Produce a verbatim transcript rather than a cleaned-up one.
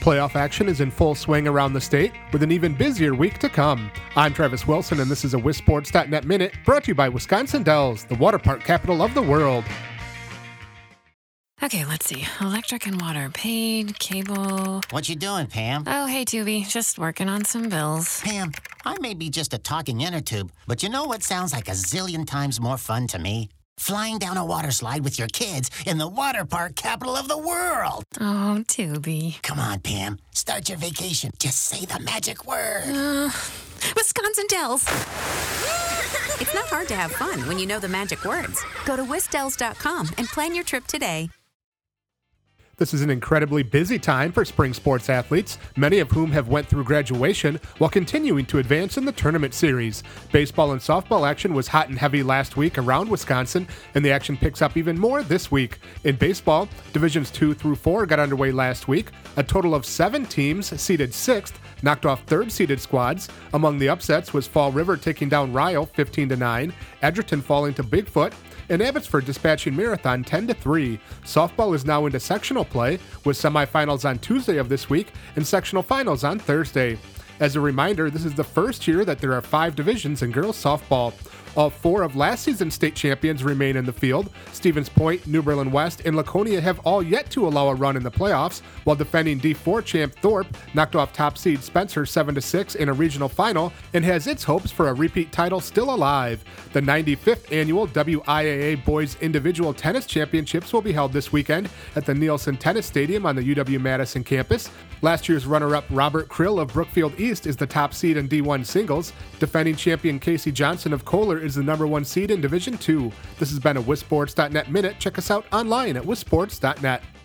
Playoff action is in full swing around the state, with an even busier week to come. I'm Travis Wilson, and this is a Wisports dot net Minute, brought to you by Wisconsin Dells, the water park capital of the world. Okay, let's see. Electric and water paid, cable... What you doing, Pam? Oh, hey, Tubi. Just working on some bills. Pam, I may be just a talking inner tube, but you know what sounds like a zillion times more fun to me? Flying down a water slide with your kids in the water park capital of the world. Oh, Tubi. Come on, Pam. Start your vacation. Just say the magic word. Uh, Wisconsin Dells. It's not hard to have fun when you know the magic words. Go to wis dells dot com and plan your trip today. This is an incredibly busy time for spring sports athletes, many of whom have went through graduation while continuing to advance in the tournament series. Baseball and softball action was hot and heavy last week around Wisconsin, and the action picks up even more this week. In baseball, Divisions two through four got underway last week. A total of seven teams, seeded sixth, knocked off third-seeded squads. Among the upsets was Fall River taking down Ryle fifteen to nine, Edgerton falling to Bigfoot, and Abbotsford dispatching Marathon ten to three. Softball is now into sectional play, with semifinals on Tuesday of this week and sectional finals on Thursday. As a reminder, this is the first year that there are five divisions in girls softball. All four of last season's state champions remain in the field. Stevens Point, New Berlin West, and Laconia have all yet to allow a run in the playoffs, while defending D four champ Thorpe knocked off top seed Spencer seven to six in a regional final and has its hopes for a repeat title still alive. The ninety-fifth annual W I A A Boys Individual Tennis Championships will be held this weekend at the Nielsen Tennis Stadium on the U W-Madison campus. Last year's runner-up Robert Krill of Brookfield East is the top seed in D one singles. Defending champion Casey Johnson of Kohler is the number one seed in Division two. This has been a Wisports dot net Minute. Check us out online at Wisports dot net.